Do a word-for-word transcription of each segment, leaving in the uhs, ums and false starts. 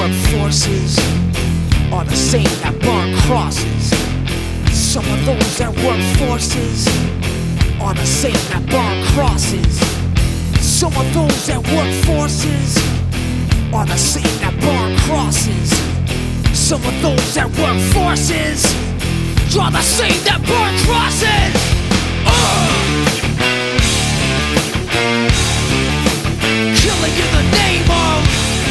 work forces are the same that burn crosses. Some of those that work forces are the same that burn crosses. Some of those that work forces are the same that burn crosses. Some of those that work forces are the same that burn crosses. Uh! Killing in the name of,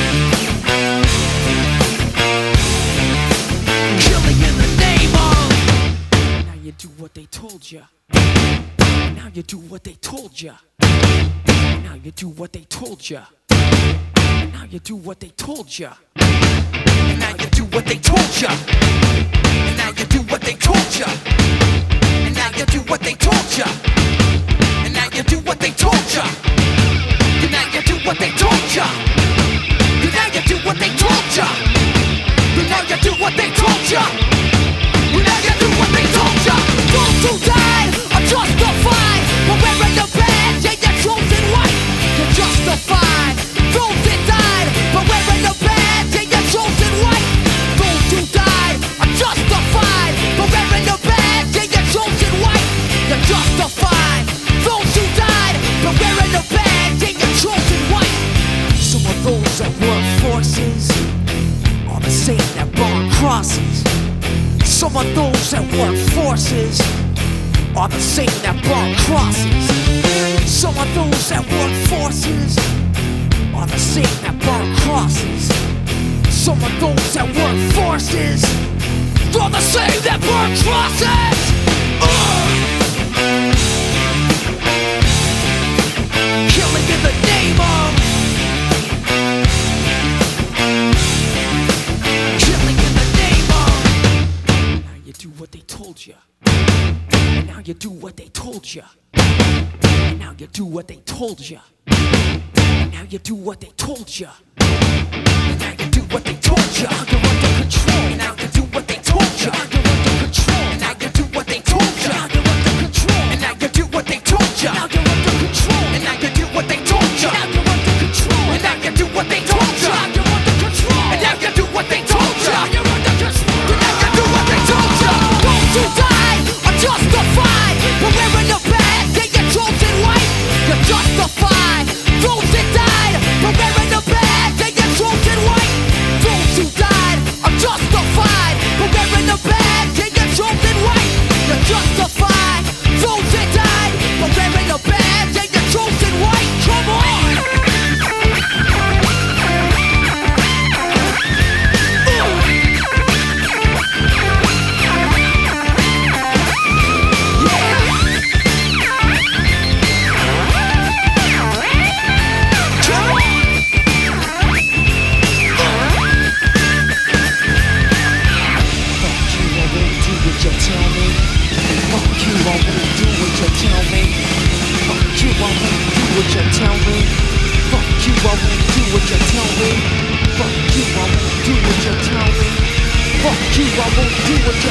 killing in the name of. Now you do what they told ya. Now you do what they told ya. Now you do what they told ya. Now you do what they told ya. Now you do what they told ya. Now you do what they told ya. And now you do what they told ya. And now you do what they told ya. And now you do what they told ya. And now you do what they told ya. And now you do what they told ya. And now you do what they told ya. Those who died are justified for wearing the badge and your chosen white. You're justified. Those that died for wearing the badge and your chosen white. Those who died are justified for wearing the badge and your chosen white. You're justified. Those who died for wearing the badge and your chosen white. Some of those that work forces are the same that burn crosses. Some of those that work forces are the same that burn crosses. Some of those that work forces are the same that burn crosses. Some of those that work forces are the same that burn crosses. Uh! Killing in the name of, killing in the name of. Now you do what they told ya. And now you do what they told ya. And now you do what they told ya. And now you do what they told ya. And now you do what they told ya. You're under control. And now you do what they told ya. You're under control. And now you do what they told ya. You're under control. And now you do what they told ya. Now you're under control. And now you do what they told ya. Now you're under control. And now you do what they told ya. You're under control. And now you do what they told ya. You're under control. And now you do what they told ya. Those who died are justified for wearing the badge and your chosen white. You're justified. Those that died for wearing the badge and your chosen white. Those who died are justified for wearing the badge and your chosen white. You're justified. Those that died for wearing the badge and your chosen white. Come on! Fuck you, I won't do what you tell me.